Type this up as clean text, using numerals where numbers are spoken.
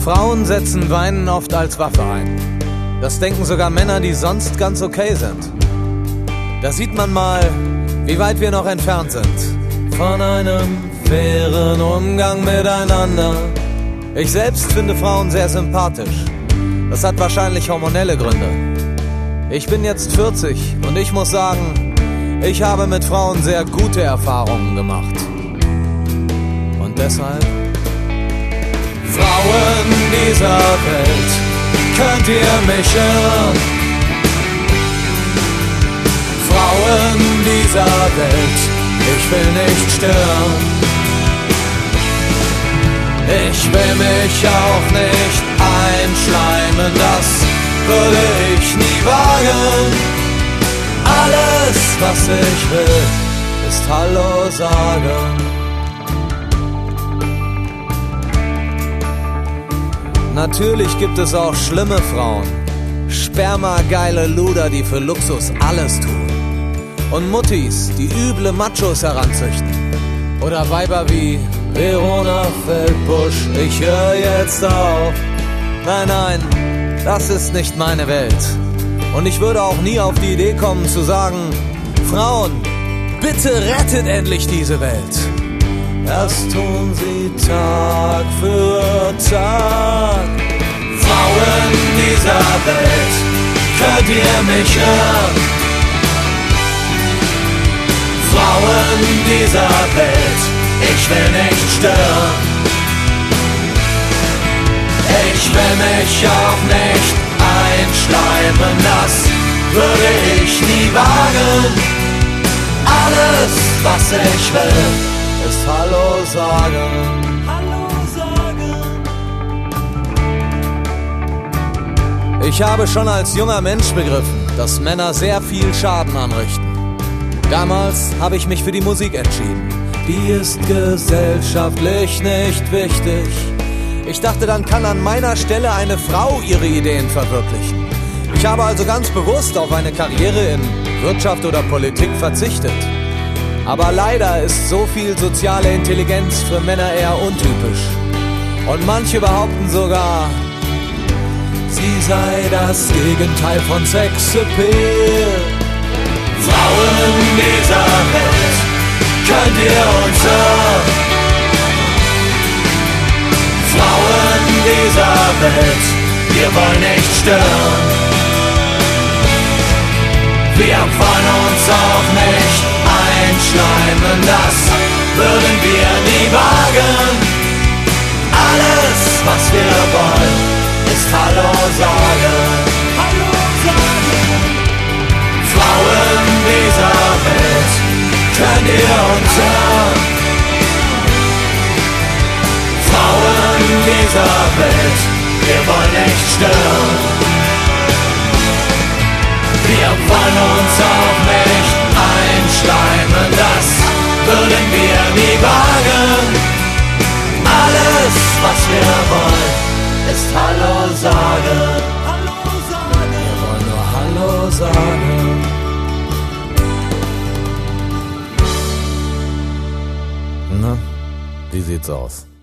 Frauen setzen Weinen oft als Waffe ein. Das denken sogar Männer, die sonst ganz okay sind. Da sieht man mal, wie weit wir noch entfernt sind von einem fairen Umgang miteinander. Ich selbst finde Frauen sehr sympathisch. Das hat wahrscheinlich hormonelle Gründe. Ich bin jetzt 40 und ich muss sagen, ich habe mit Frauen sehr gute Erfahrungen gemacht. Und deshalb: Frauen dieser Welt, könnt ihr mich hören? Frauen dieser Welt, ich will nicht stören. Ich will mich auch nicht einschleimen, das würde ich nie wagen. Alles, was ich will, ist Hallo sagen. Natürlich gibt es auch schlimme Frauen, spermageile Luder, die für Luxus alles tun. Und Muttis, die üble Machos heranzüchten. Oder Weiber wie Verona Feldbusch, ich höre jetzt auf. Nein, nein, das ist nicht meine Welt. Und ich würde auch nie auf die Idee kommen zu sagen: Frauen, bitte rettet endlich diese Welt. Das tun sie Tag für Tag. Frauen dieser Welt, könnt ihr mich hören? Frauen dieser Welt, ich will nicht stören. Ich will mich auch nicht einschleimen, das würde ich nie wagen. Alles, was ich will, ist Hallo sagen. Hallo sagen. Ich habe schon als junger Mensch begriffen, dass Männer sehr viel Schaden anrichten. Damals habe ich mich für die Musik entschieden. Die ist gesellschaftlich nicht wichtig. Ich dachte, dann kann an meiner Stelle eine Frau ihre Ideen verwirklichen. Ich habe also ganz bewusst auf eine Karriere in Wirtschaft oder Politik verzichtet. Aber leider ist so viel soziale Intelligenz für Männer eher untypisch. Und manche behaupten sogar, sie sei das Gegenteil von Sexappeal. Frauen dieser Welt, könnt ihr uns hören? Frauen dieser Welt, wir wollen nicht stören. Wir wollen uns auch nicht einschleimen, das würden wir nie wagen. Alles, was wir wollen, ist Hallo sagen. Hallo sagen. Frauen dieser Welt, könnt ihr uns hören? Frauen dieser Welt, wir wollen nicht stören. Wir wollen uns auch nicht einschleimen, das würden wir nie wagen. Alles, was wir wollen, ist Hallo sagen. Hallo sagen. Wir wollen nur Hallo sagen. Na, wie sieht's aus?